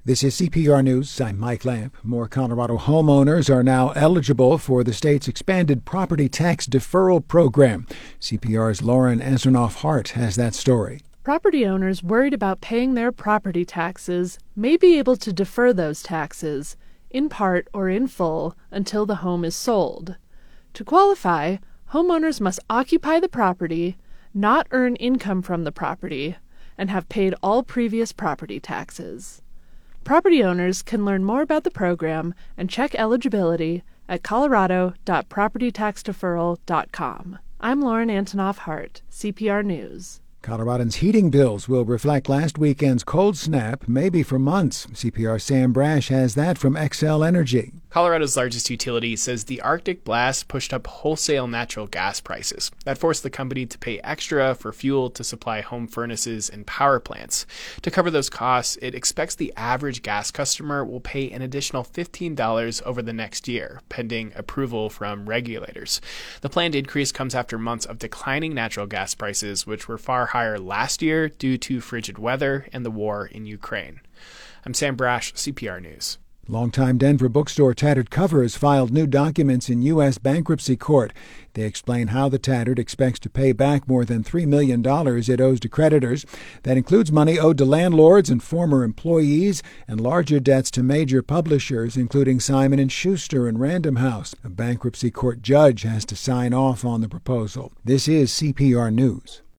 This is CPR News. I'm Mike Lamp. More Colorado homeowners are now eligible for the state's expanded property tax deferral program. CPR's Lauren Antonoff-Hart has that story. Property owners worried about paying their property taxes may be able to defer those taxes, in part or in full, until the home is sold. To qualify, homeowners must occupy the property, not earn income from the property, and have paid all previous property taxes. Property owners can learn more about the program and check eligibility at colorado.propertytaxdeferral.com. I'm Lauren Antonoff-Hart, CPR News. Coloradans' heating bills will reflect last weekend's cold snap, maybe for months. CPR's Sam Brash has that from Xcel Energy. Colorado's largest utility says the Arctic blast pushed up wholesale natural gas prices. That forced the company to pay extra for fuel to supply home furnaces and power plants. To cover those costs, it expects the average gas customer will pay an additional $15 over the next year, pending approval from regulators. The planned increase comes after months of declining natural gas prices, which were far higher last year due to frigid weather and the war in Ukraine. I'm Sam Brash, CPR News. Longtime Denver bookstore Tattered Cover has filed new documents in U.S. bankruptcy court. They explain how the Tattered expects to pay back more than $3 million it owes to creditors. That includes money owed to landlords and former employees and larger debts to major publishers, including Simon & Schuster and Random House. A bankruptcy court judge has to sign off on the proposal. This is CPR News.